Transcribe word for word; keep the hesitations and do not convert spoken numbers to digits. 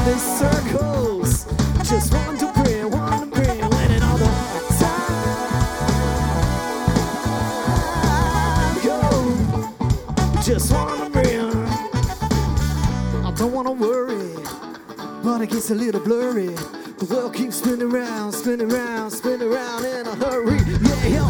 around in circles. Just want to bring, want to bring, letting all the time go. Just want to bring. I don't want to worry, but it gets a little blurry. The world keeps spinning around, spinning around, spinning around in a hurry. Yeah, yo,